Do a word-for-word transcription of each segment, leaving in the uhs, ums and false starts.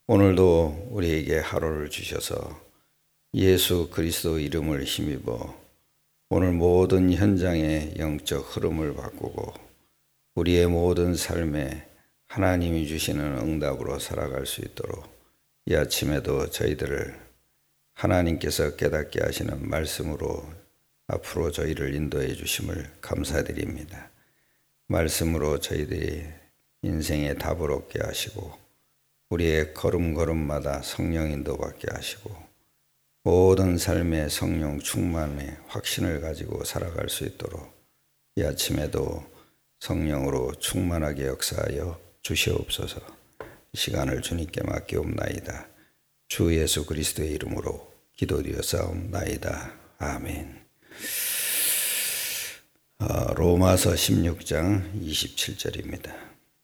오늘도 우리에게 하루를 주셔서 예수 그리스도 이름을 힘입어 오늘 모든 현장의 영적 흐름을 바꾸고 우리의 모든 삶에 하나님이 주시는 응답으로 살아갈 수 있도록 이 아침에도 저희들을 하나님께서 깨닫게 하시는 말씀으로 앞으로 저희를 인도해 주심을 감사드립니다. 말씀으로 저희들이 인생의 답을 얻게 하시고 우리의 걸음걸음마다 성령 인도받게 하시고 모든 삶의 성령 충만의 확신을 가지고 살아갈 수 있도록 이 아침에도 성령으로 충만하게 역사하여 주시옵소서. 이 시간을 주님께 맡기옵나이다. 주 예수 그리스도의 이름으로 기도드렸사옵나이다. 아멘. 로마서 십육 장 이십칠 절입니다.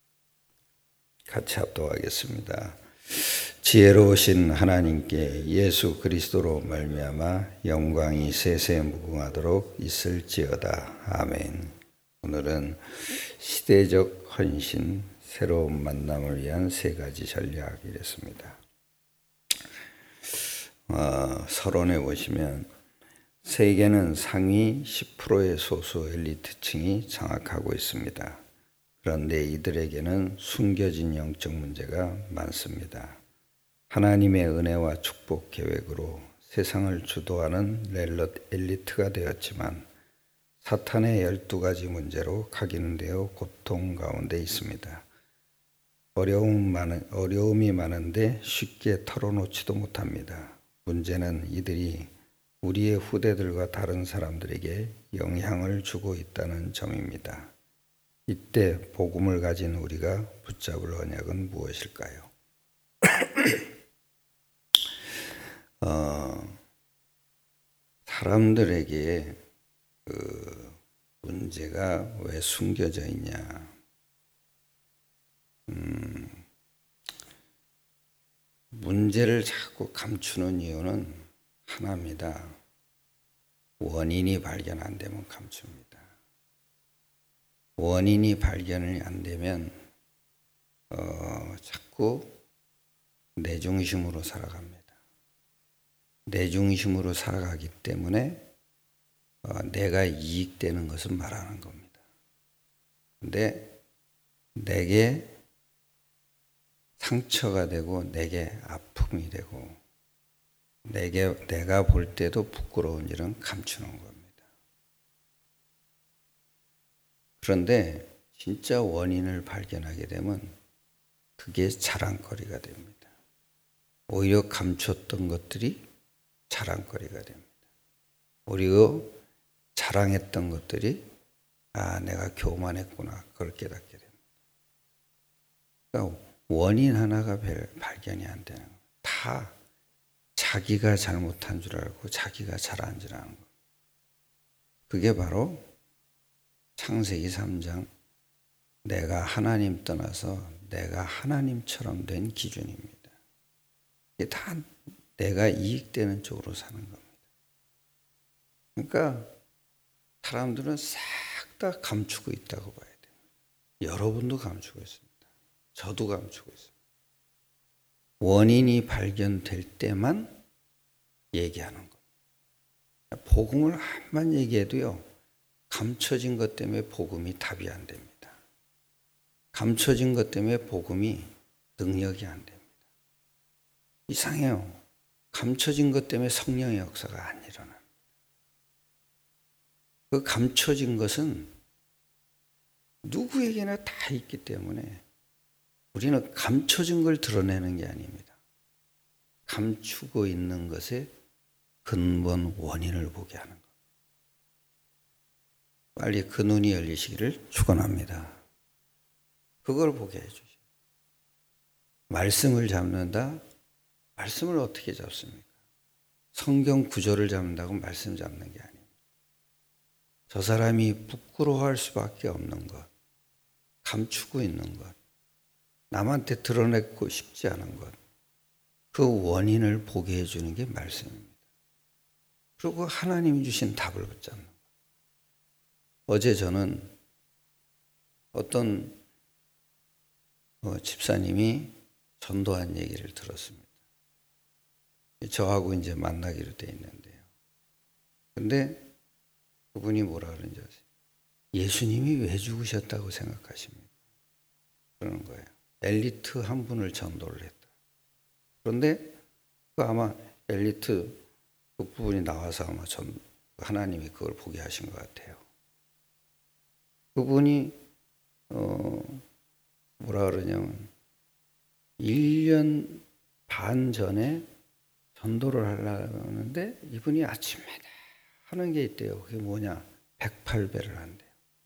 같이 합독하겠습니다. 지혜로우신 하나님께 예수 그리스도로 말미암아 영광이 세세 무궁하도록 있을지어다. 아멘. 오늘은 시대적 헌신, 새로운 만남을 위한 세 가지 전략이랬습니다. 어, 서론에 보시면 세계는 상위 십 퍼센트의 소수 엘리트층이 장악하고 있습니다. 그런데 이들에게는 숨겨진 영적 문제가 많습니다. 하나님의 은혜와 축복 계획으로 세상을 주도하는 엘리트가 되었지만 사탄의 열두 가지 문제로 각인되어 고통 가운데 있습니다. 어려움 많은, 어려움이 많은데 쉽게 털어놓지도 못합니다. 문제는 이들이 우리의 후대들과 다른 사람들에게 영향을 주고 있다는 점입니다. 이때 복음을 가진 우리가 붙잡을 언약은 무엇일까요? 어, 사람들에게 그 문제가 왜 숨겨져 있냐? 음, 문제를 자꾸 감추는 이유는 하나입니다. 원인이 발견 안 되면 감춥니다. 원인이 발견이 안 되면 어, 자꾸 내 중심으로 살아갑니다. 내 중심으로 살아가기 때문에 어, 내가 이익되는 것은 말하는 겁니다. 근데 내게 상처가 되고 내게 아픔이 되고 내게 내가 볼 때도 부끄러운 일은 감추는 겁니다. 그런데 진짜 원인을 발견하게 되면 그게 자랑거리가 됩니다. 오히려 감췄던 것들이 자랑거리가 됩니다. 오히려 자랑했던 것들이 아 내가 교만했구나 그걸 깨닫게 됩니다. 그러니까 원인 하나가 발견이 안 되는 거예요. 다 자기가 잘못한 줄 알고 자기가 잘한 줄 아는 거예요. 그게 바로 창세기 삼 장 내가 하나님 떠나서 내가 하나님처럼 된 기준입니다. 이게 다 내가 이익되는 쪽으로 사는 겁니다. 그러니까 사람들은 싹 다 감추고 있다고 봐야 돼요. 여러분도 감추고 있습니다. 저도 감추고 있습니다. 원인이 발견될 때만 얘기하는 겁니다. 복음을 한번 얘기해도요. 감춰진 것 때문에 복음이 답이 안 됩니다. 감춰진 것 때문에 복음이 능력이 안 됩니다. 이상해요. 감춰진 것 때문에 성령의 역사가 안 일어납니다. 그 감춰진 것은 누구에게나 다 있기 때문에 우리는 감춰진 걸 드러내는 게 아닙니다. 감추고 있는 것의 근본 원인을 보게 하는 것. 빨리 그 눈이 열리시기를 축원합니다. 그걸 보게 해주시오. 말씀을 잡는다? 말씀을 어떻게 잡습니까? 성경 구조를 잡는다고 말씀 잡는 게 아닙니다. 저 사람이 부끄러워할 수밖에 없는 것, 감추고 있는 것, 남한테 드러내고 싶지 않은 것, 그 원인을 보게 해주는 게 말씀입니다. 그리고 하나님이 주신 답을 붙잡는 것. 어제 저는 어떤 어, 집사님이 전도한 얘기를 들었습니다. 저하고 이제 만나기로 돼 있는데요. 근데 그분이 뭐라 그러는지 아세요? 예수님이 왜 죽으셨다고 생각하십니까? 그러는 거예요. 엘리트 한 분을 전도를 했다. 그런데 그 아마 엘리트 그 부분이 나와서 아마 전 하나님이 그걸 보게 하신 것 같아요. 그분이 어 뭐라 그러냐면 일 년 반 전에 전도를 하려고 하는데 이분이 아침마다 하는 게 있대요. 그게 뭐냐? 백팔 배를 한대요.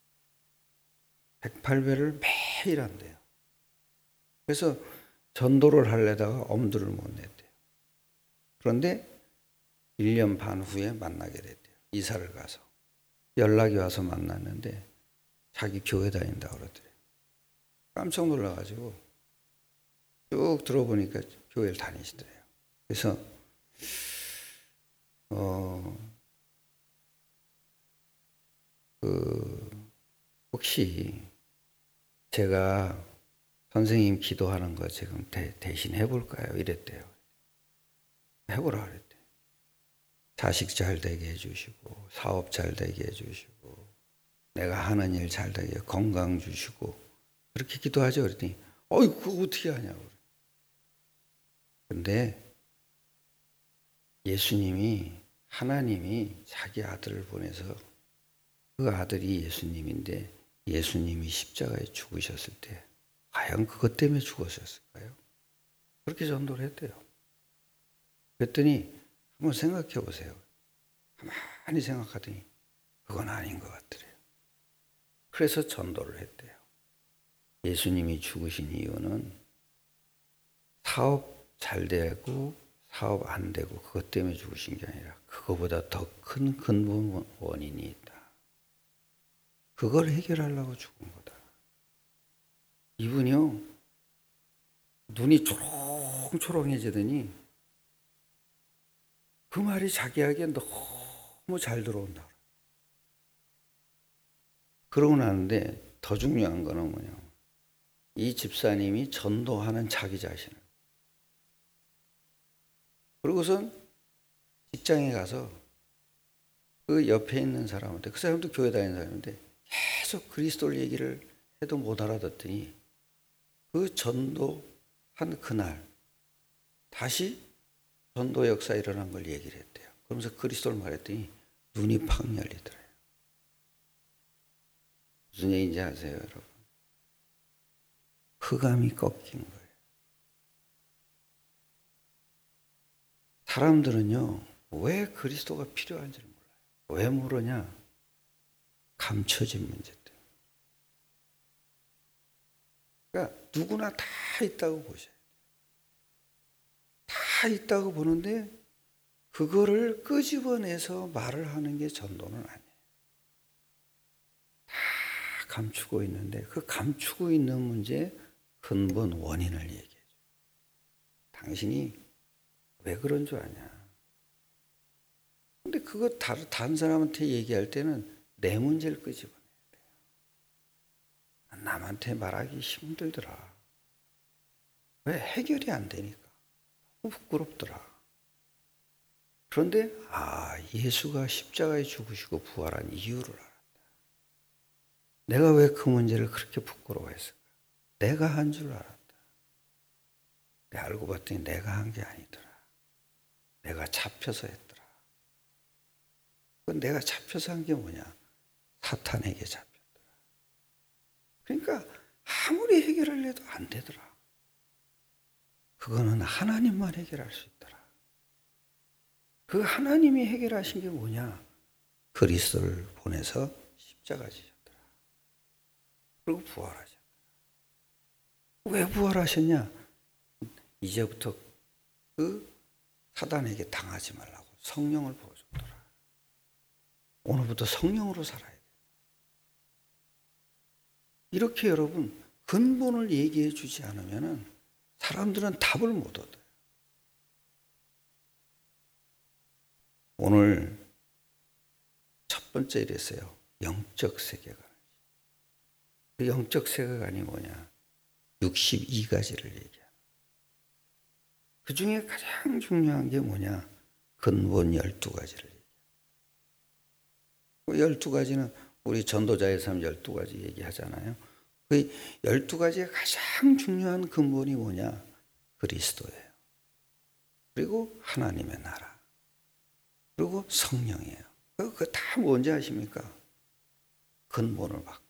백팔 배를 매일 한대요. 그래서 전도를 하려다가 엄두를 못 냈대요. 그런데 일 년 반 후에 만나게 됐대요. 이사를 가서. 연락이 와서 만났는데 자기 교회 다닌다고 그러더래요. 깜짝 놀라가지고 쭉 들어보니까 교회를 다니시더래요. 그래서 어, 그 혹시 제가 선생님 기도하는 거 지금 대, 대신 해볼까요? 이랬대요. 해보라 그랬대요. 자식 잘 되게 해주시고 사업 잘 되게 해주시고 내가 하는 일 잘 되게 건강 주시고 그렇게 기도하죠. 그랬더니 어이 그거 어떻게 하냐고. 근데 예수님이 하나님이 자기 아들을 보내서 그 아들이 예수님인데 예수님이 십자가에 죽으셨을 때 과연 그것 때문에 죽으셨을까요? 그렇게 전도를 했대요. 그랬더니 한번 생각해 보세요. 가만히 생각하더니 그건 아닌 것 같더래요. 그래서 전도를 했대요. 예수님이 죽으신 이유는 사업 잘 되고 사업 안 되고 그것 때문에 죽으신 게 아니라 그거보다 더 큰 근본 원인이 있다. 그걸 해결하려고 죽은 거다. 이분이요. 눈이 초롱초롱해지더니 그 말이 자기에게 너무 잘 들어온다. 그러고 나는데 더 중요한 거는 뭐냐. 이 집사님이 전도하는 자기 자신을. 그러고선 직장에 가서 그 옆에 있는 사람한테, 그 사람도 교회 다니는 사람인데 계속 그리스도 얘기를 해도 못 알아듣더니 그 전도한 그날 다시 전도 역사에 일어난 걸 얘기를 했대요. 그러면서 그리스도를 말했더니 눈이 팍 열리더래요. 무슨 얘기인지 아세요, 여러분? 흑암이 꺾인 거예요. 사람들은요, 왜 그리스도가 필요한지를 몰라요. 왜 모르냐? 감춰진 문제 때문에. 그러니까 누구나 다 있다고 보셔야 돼요. 다 있다고 보는데 그거를 끄집어내서 말을 하는 게 전도는 아니에요. 다 감추고 있는데 그 감추고 있는 문제의 근본 원인을 얘기해 줘요. 당신이 왜 그런 줄 아냐. 근데 그거 다른 사람한테 얘기할 때는 내 문제를 끄집어내야 돼요. 남한테 말하기 힘들더라. 왜? 해결이 안 되니까. 너무 부끄럽더라. 그런데 아, 예수가 십자가에 죽으시고 부활한 이유를 알았다. 내가 왜 그 문제를 그렇게 부끄러워했을까? 내가 한 줄 알았다. 내가 알고 봤더니 내가 한 게 아니더라. 내가 잡혀서 했더라. 그건 내가 잡혀서 한 게 뭐냐? 사탄에게 잡혔더라. 그러니까 아무리 해결을 해도 안 되더라. 그거는 하나님만 해결할 수 있더라. 그 하나님이 해결하신 게 뭐냐? 그리스도를 보내서 십자가 지셨더라. 그리고 부활하셨더라. 왜 부활하셨냐? 이제부터 그 사단에게 당하지 말라고 성령을 부어줬더라. 오늘부터 성령으로 살아야 돼. 이렇게 여러분 근본을 얘기해 주지 않으면 사람들은 답을 못 얻어요. 오늘 첫 번째 이랬어요. 영적 세계관. 그 영적 세계관이 뭐냐? 육십이 가지를 얘기하는. 그 중에 가장 중요한 게 뭐냐? 근본 열두 가지를 얘기해요. 열두 가지는 우리 전도자의 삶 열두 가지 얘기하잖아요. 그 열두 가지의 가장 중요한 근본이 뭐냐? 그리스도예요. 그리고 하나님의 나라. 그리고 성령이에요. 그거 다 뭔지 아십니까? 근본을 받고.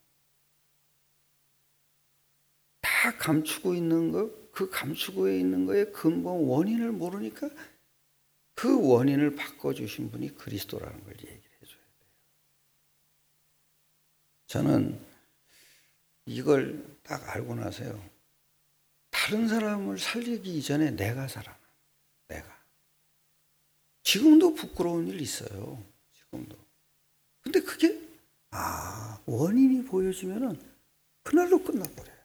다 감추고 있는 거, 그 감추고 있는 거의 근본 원인을 모르니까 그 원인을 바꿔주신 분이 그리스도라는 걸 얘기를 해줘야 돼요. 저는 이걸 딱 알고 나서요. 다른 사람을 살리기 이전에 내가 살아나. 내가. 지금도 부끄러운 일 있어요. 지금도. 근데 그게 아 원인이 보여지면은 그날로 끝나버려요.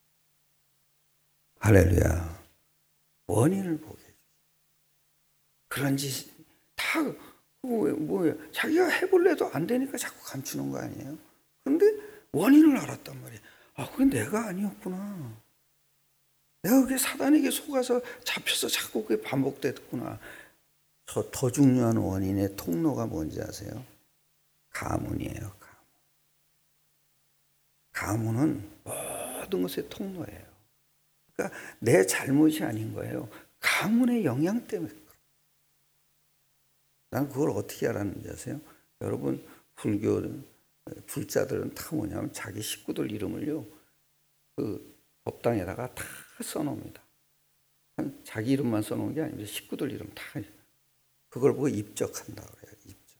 할렐루야. 원인을 보게 해주죠. 그런 짓 다 뭐예요? 자기가 해볼래도 안 되니까 자꾸 감추는 거 아니에요? 그런데 원인을 알았단 말이에요. 아, 그게 내가 아니었구나. 내가 그게 사단에게 속아서 잡혀서 자꾸 그게 반복됐구나. 저 더 중요한 원인의 통로가 뭔지 아세요? 가문이에요. 가문. 가문은 모든 것의 통로예요. 그러니까 내 잘못이 아닌 거예요. 가문의 영향 때문에. 난 그걸 어떻게 알았는지 아세요? 여러분 불교 불자들은 다 뭐냐면 자기 식구들 이름을요 그 법당에다가 다 써놓습니다. 자기 이름만 써놓은 게 아니라 식구들 이름 다 그걸 보고 입적한다 그래요. 입적.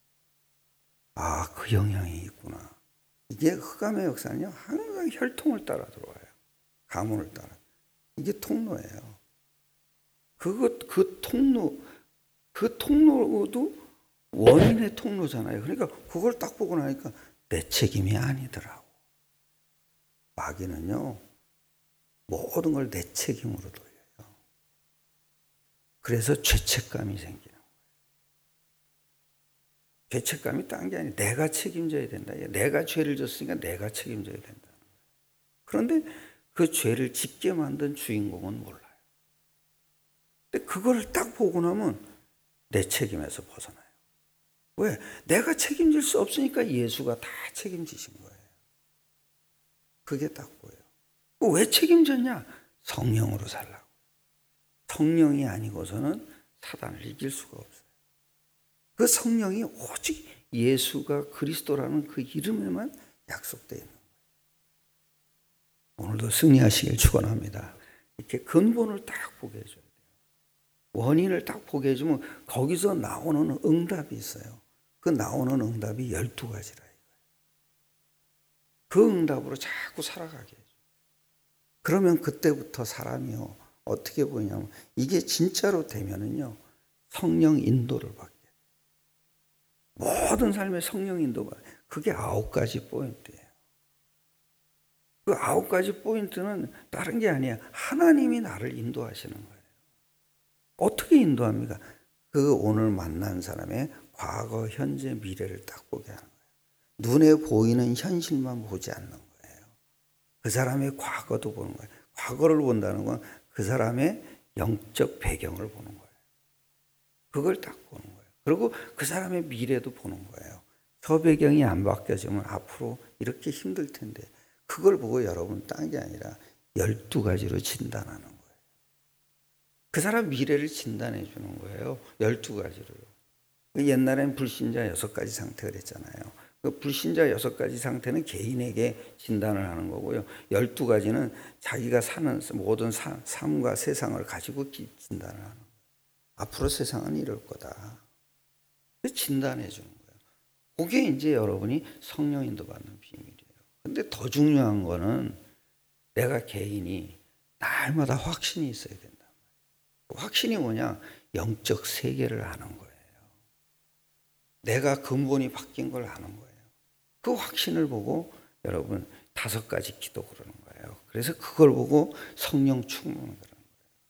아, 그 영향이 있구나. 이게 흑암의 역사는요 항상 혈통을 따라 들어와요. 가문을 따라. 이게 통로예요. 그것 그 통로 그 통로도 원인의 통로잖아요. 그러니까 그걸 딱 보고 나니까 내 책임이 아니더라고. 마귀는요 모든 걸 내 책임으로 돌려요. 그래서 죄책감이 생기는 거예요. 죄책감이 딴 게 아니라 내가 책임져야 된다. 내가 죄를 졌으니까 내가 책임져야 된다. 그런데 그 죄를 짓게 만든 주인공은 몰라요. 근데 그걸 딱 보고 나면 내 책임에서 벗어나요. 왜? 내가 책임질 수 없으니까 예수가 다 책임지신 거예요. 그게 딱 보여요. 왜 책임졌냐? 성령으로 살라고. 성령이 아니고서는 사단을 이길 수가 없어요. 그 성령이 오직 예수가 그리스도라는 그 이름에만 약속되어 있는 거예요. 오늘도 승리하시길 축원합니다. 이렇게 근본을 딱 보게 해줘야 돼요. 원인을 딱 보게 해주면 거기서 나오는 응답이 있어요. 그 나오는 응답이 열두 가지라 이거예요. 그 응답으로 자꾸 살아가게 해줘요. 그러면 그때부터 사람이요 어떻게 보이냐면 이게 진짜로 되면은요 성령 인도를 받게 돼요. 모든 삶의 성령 인도가 그게 아홉 가지 포인트예요. 그 아홉 가지 포인트는 다른 게 아니야. 하나님이 나를 인도하시는 거예요. 어떻게 인도합니까? 그 오늘 만난 사람의 과거, 현재, 미래를 딱 보게 하는 거예요. 눈에 보이는 현실만 보지 않는 거예요. 그 사람의 과거도 보는 거예요. 과거를 본다는 건 그 사람의 영적 배경을 보는 거예요. 그걸 딱 보는 거예요. 그리고 그 사람의 미래도 보는 거예요. 저 배경이 안 바뀌어지면 앞으로 이렇게 힘들 텐데 그걸 보고 여러분 딴 게 아니라 열두 가지로 진단하는 거예요. 그 사람 미래를 진단해 주는 거예요. 열두 가지로요. 옛날엔 불신자 여섯 가지 상태 그랬잖아요. 그 불신자 여섯 가지 상태는 개인에게 진단을 하는 거고요. 열두 가지는 자기가 사는 모든 사, 삶과 세상을 가지고 진단을 하는 거예요. 앞으로 세상은 이럴 거다. 진단해 주는 거예요. 그게 이제 여러분이 성령 인도 받는 비밀이에요. 근데 더 중요한 거는 내가 개인이 날마다 확신이 있어야 된다. 확신이 뭐냐? 영적 세계를 아는 거예요. 내가 근본이 바뀐 걸 아는 거예요. 그 확신을 보고 여러분 다섯 가지 기도 그러는 거예요. 그래서 그걸 보고 성령 충만을 그러는 거예요.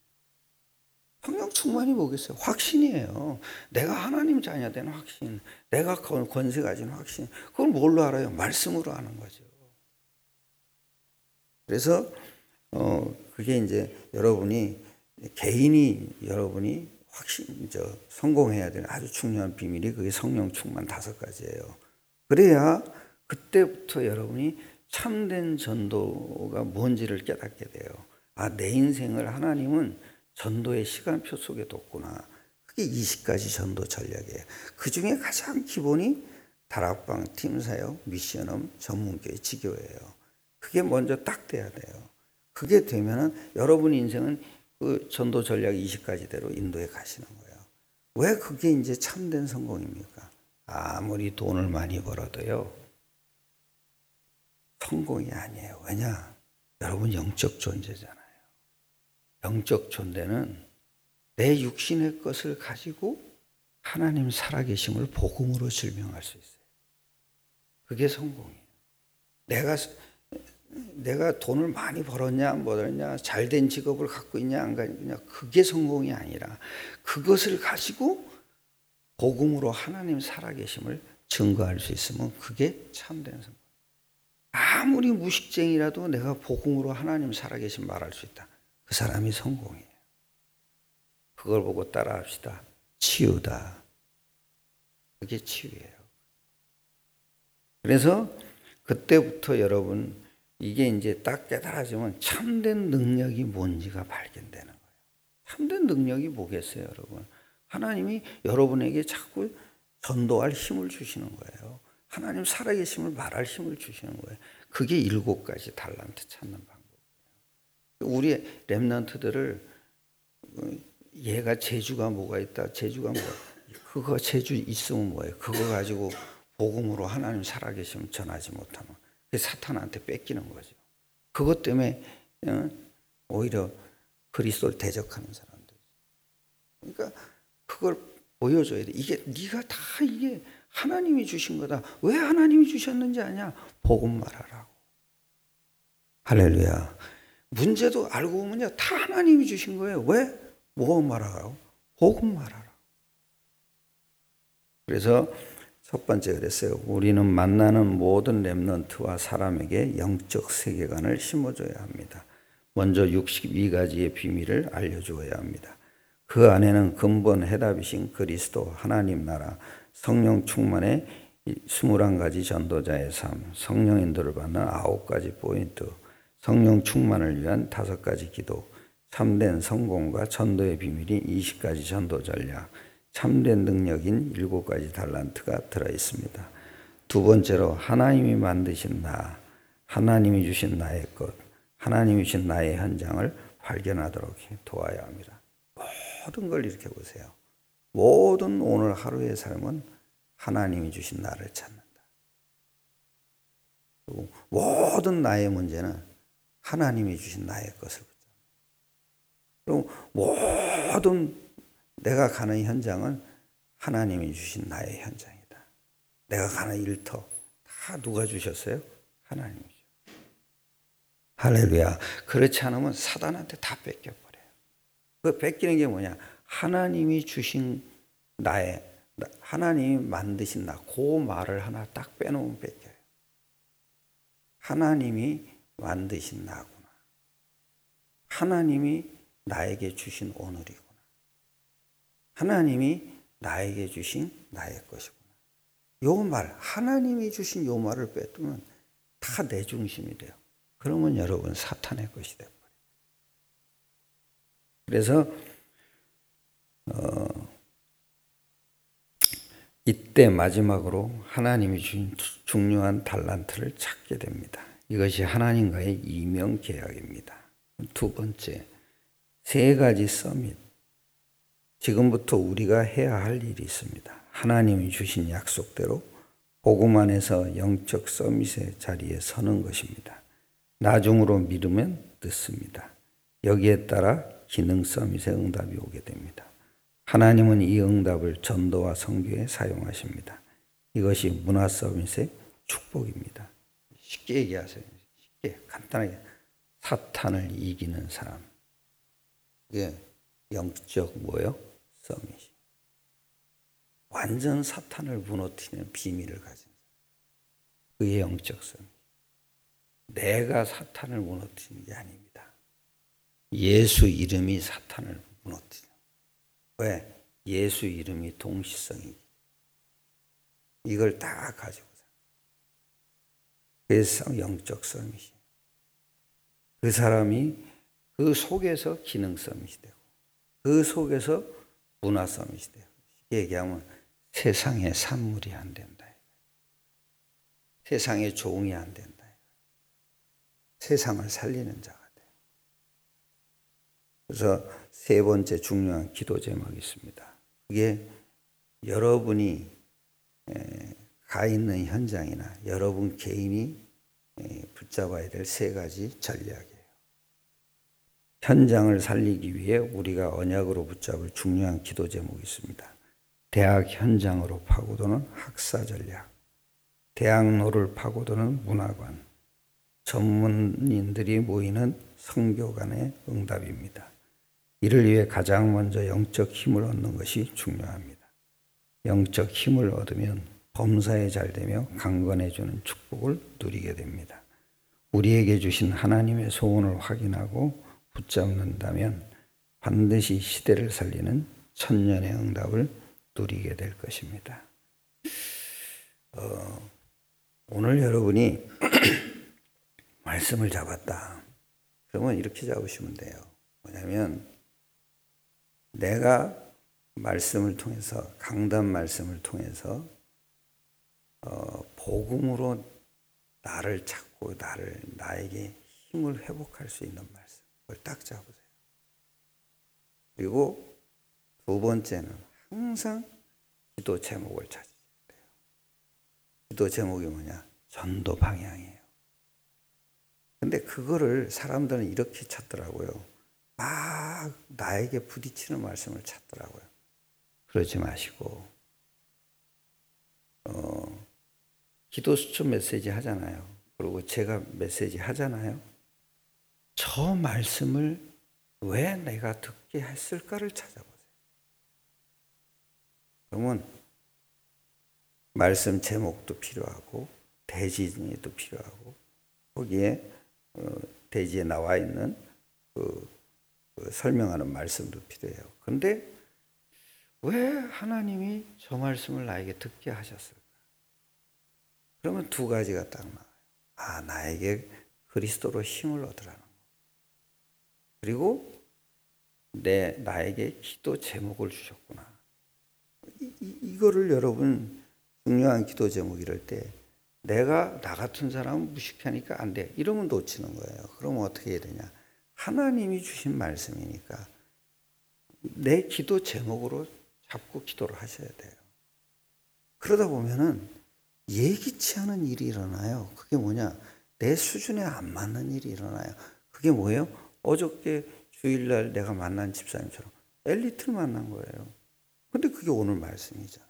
성령 충만이 뭐겠어요? 확신이에요. 내가 하나님 자녀 된 확신, 내가 권세 가진 확신. 그걸 뭘로 알아요? 말씀으로 아는 거죠. 그래서 어 그게 이제 여러분이 개인이 여러분이 확신, 저, 성공해야 되는 아주 중요한 비밀이 그게 성령 충만 다섯 가지예요. 그래야 그때부터 여러분이 참된 전도가 뭔지를 깨닫게 돼요. 아, 내 인생을 하나님은 전도의 시간표 속에 뒀구나. 그게 이십 가지 전도 전략이에요. 그 중에 가장 기본이 다락방, 팀사역, 미션홈, 전문교회, 지교회예요. 그게 먼저 딱 돼야 돼요. 그게 되면은 여러분 인생은 그 전도 전략 이십 가지대로 인도에 가시는 거예요. 왜 그게 이제 참된 성공입니까? 아무리 돈을 많이 벌어도요, 성공이 아니에요. 왜냐? 여러분 영적 존재잖아요. 영적 존재는 내 육신의 것을 가지고 하나님 살아계심을 복음으로 증명할 수 있어요. 그게 성공이에요. 내가 내가 돈을 많이 벌었냐 안 벌었냐, 잘된 직업을 갖고 있냐 안 갖고 있냐, 그게 성공이 아니라 그것을 가지고 복음으로 하나님 살아계심을 증거할 수 있으면 그게 참된 성공. 아무리 무식쟁이라도 내가 복음으로 하나님 살아계심 말할 수 있다. 그 사람이 성공이에요. 그걸 보고 따라합시다. 치유다. 그게 치유예요. 그래서 그때부터 여러분 이게 이제 딱 깨달아지면 참된 능력이 뭔지가 발견되는 거예요. 참된 능력이 뭐겠어요, 여러분? 하나님이 여러분에게 자꾸 전도할 힘을 주시는 거예요. 하나님 살아계심을 말할 힘을 주시는 거예요. 그게 일곱 가지 달란트 찾는 방법이에요. 우리 렘넌트들을 얘가 재주가 뭐가 있다, 재주가 뭐가 그거 재주 있으면 뭐예요? 그거 가지고 복음으로 하나님 살아계심을 전하지 못하면 사탄한테 뺏기는 거죠. 그것 때문에 오히려 그리스도를 대적하는 사람들. 그러니까 그걸 보여줘야 돼. 이게 네가 다 이게 하나님이 주신 거다. 왜 하나님이 주셨는지 아냐? 복음 말하라고. 할렐루야. 문제도 알고 보면요, 다 하나님이 주신 거예요. 왜? 뭐 말하라고? 복음 말하라고. 그래서 첫 번째 그랬어요. 우리는 만나는 모든 렘넌트와 사람에게 영적 세계관을 심어줘야 합니다. 먼저 육십이 가지의 비밀을 알려주어야 합니다. 그 안에는 근본 해답이신 그리스도, 하나님 나라, 성령 충만의 스물한 가지 전도자의 삶, 성령 인도를 받는 아홉 가지 포인트, 성령 충만을 위한 다섯 가지 기도, 참된 성공과 전도의 비밀이 이십 가지 전도 전략, 참된 능력인 일곱 가지 달란트가 들어있습니다. 두 번째로 하나님이 만드신 나, 하나님이 주신 나의 것, 하나님이 주신 나의 현장을 발견하도록 도와야 합니다. 모든 걸 이렇게 보세요. 모든 오늘 하루의 삶은 하나님이 주신 나를 찾는다. 그리고 모든 나의 문제는 하나님이 주신 나의 것을 붙잡는다. 그리고 모든 내가 가는 현장은 하나님이 주신 나의 현장이다. 내가 가는 일터 다 누가 주셨어요? 하나님이죠. 할렐루야. 그렇지 않으면 사단한테 다 뺏겨버려요. 그 뺏기는 게 뭐냐? 하나님이 주신 나의, 하나님이 만드신 나, 그 말을 하나 딱 빼놓으면 뺏겨요. 하나님이 만드신 나구나. 하나님이 나에게 주신 오늘이구나. 하나님이 나에게 주신 나의 것이구나. 요 말, 하나님이 주신 요 말을 뺏으면 다 내 중심이 돼요. 그러면 여러분 사탄의 것이 돼버려요. 그래서 어, 이때 마지막으로 하나님이 주신 중요한 달란트를 찾게 됩니다. 이것이 하나님과의 이명 계약입니다. 두 번째, 세 가지 서밋. 지금부터 우리가 해야 할 일이 있습니다. 하나님이 주신 약속대로 복음 안에서 영적 서밋의 자리에 서는 것입니다. 나중으로 미루면 늦습니다. 여기에 따라 기능 서밋의 응답이 오게 됩니다. 하나님은 이 응답을 전도와 선교에 사용하십니다. 이것이 문화 서밋의 축복입니다. 쉽게 얘기하세요. 쉽게 간단하게 사탄을 이기는 사람. 이게 영적 뭐예요? 서밋이. 완전 사탄을 무너뜨리는 비밀을 가진 사람. 그게 영적 서밋. 내가 사탄을 무너뜨리는 게 아닙니다. 예수 이름이 사탄을 무너뜨려. 왜? 예수 이름이 동시성이. 이걸 다 가지고 사. 그래서 영적 서밋이. 그 사람이 그 속에서 기능 서밋이 되고, 그 속에서 문화 서밋이 되고. 얘기하면 세상의 산물이 안 된다. 세상의 종이 안 된다. 세상을 살리는 자가 돼요. 그래서 세 번째 중요한 기도 제목이 있습니다. 그게 여러분이 가 있는 현장이나 여러분 개인이 붙잡아야 될 세 가지 전략이에요. 현장을 살리기 위해 우리가 언약으로 붙잡을 중요한 기도 제목이 있습니다. 대학 현장으로 파고드는 학사 전략, 대학로를 파고드는 문화관, 전문인들이 모이는 선교관의 응답입니다. 이를 위해 가장 먼저 영적 힘을 얻는 것이 중요합니다. 영적 힘을 얻으면 범사에 잘되며 강건해주는 축복을 누리게 됩니다. 우리에게 주신 하나님의 소원을 확인하고 붙잡는다면 반드시 시대를 살리는 천년의 응답을 누리게 될 것입니다. 어, 오늘 여러분이 말씀을 잡았다. 그러면 이렇게 잡으시면 돼요. 뭐냐면 내가 말씀을 통해서, 강단 말씀을 통해서 어, 복음으로 나를 찾고 나를 나에게 힘을 회복할 수 있는 말씀, 그걸 딱 잡으세요. 그리고 두 번째는 항상 기도 제목을 찾으셔야 돼요. 기도 제목이 뭐냐? 전도 방향이에요. 근데 그거를 사람들은 이렇게 찾더라고요. 막 나에게 부딪히는 말씀을 찾더라고요. 그러지 마시고 어, 기도 수첩 메시지 하잖아요. 그리고 제가 메시지 하잖아요. 저 말씀을 왜 내가 듣게 했을까를 찾아보세요. 그러면 말씀 제목도 필요하고 대지도 필요하고 거기에 어, 대지에 나와 있는 그, 그 설명하는 말씀도 필요해요. 그런데 왜 하나님이 저 말씀을 나에게 듣게 하셨을까? 그러면 두 가지가 딱 나와요. 아, 나에게 그리스도로 힘을 얻으라는 거. 그리고 내 나에게 기도 제목을 주셨구나. 이, 이, 이거를 여러분 중요한 기도 제목 이럴 때 내가 나 같은 사람은 무식하니까 안 돼. 이러면 놓치는 거예요. 그러면 어떻게 해야 되냐? 하나님이 주신 말씀이니까 내 기도 제목으로 잡고 기도를 하셔야 돼요. 그러다 보면은 예기치 않은 일이 일어나요. 그게 뭐냐? 내 수준에 안 맞는 일이 일어나요. 그게 뭐예요? 어저께 주일날 내가 만난 집사님처럼 엘리트를 만난 거예요. 근데 그게 오늘 말씀이잖아요.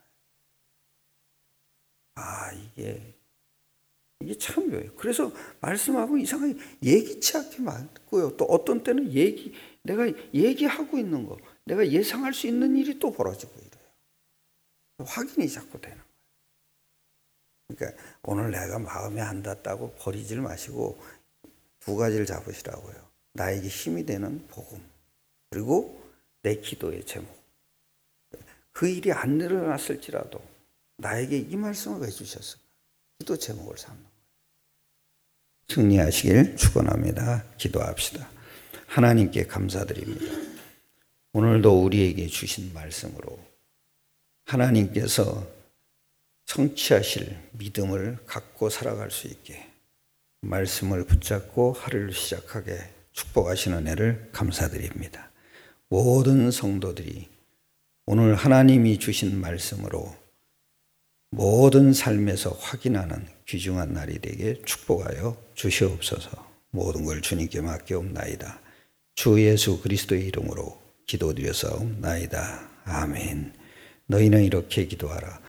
아, 이게 이게 참 묘해요. 그래서 말씀하고 이상하게 예기치 않게 맞고요. 또 어떤 때는 얘기, 내가 얘기하고 있는 거, 내가 예상할 수 있는 일이 또 벌어지고 이래요. 확인이 자꾸 되는 거예요. 그러니까 오늘 내가 마음에 안 닿았다고 버리질 마시고 두 가지를 잡으시라고요. 나에게 힘이 되는 복음, 그리고 내 기도의 제목. 그 일이 안 일어났을지라도 나에게 이 말씀을 왜 주셨을까? 기도 제목을 삼는 거예요. 승리하시길 축원합니다. 기도합시다. 하나님께 감사드립니다. 오늘도 우리에게 주신 말씀으로 하나님께서 성취하실 믿음을 갖고 살아갈 수 있게 말씀을 붙잡고 하루를 시작하게 축복하시는 은혜를 감사드립니다. 모든 성도들이 오늘 하나님이 주신 말씀으로 모든 삶에서 확인하는 귀중한 날이 되게 축복하여 주시옵소서. 모든 걸 주님께 맡겨옵나이다. 주 예수 그리스도의 이름으로 기도드려사옵나이다. 아멘. 너희는 이렇게 기도하라.